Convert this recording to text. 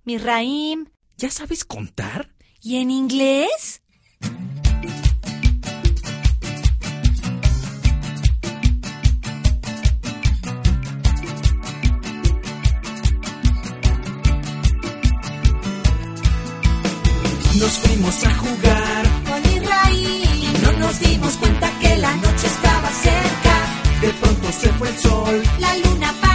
Misraim. ¿Ya sabes contar? ¿Y en inglés? Nos fuimos a jugar Con Misraim. y no nos dimos cuenta que la noche estaba cerca. De pronto se fue el sol. La luna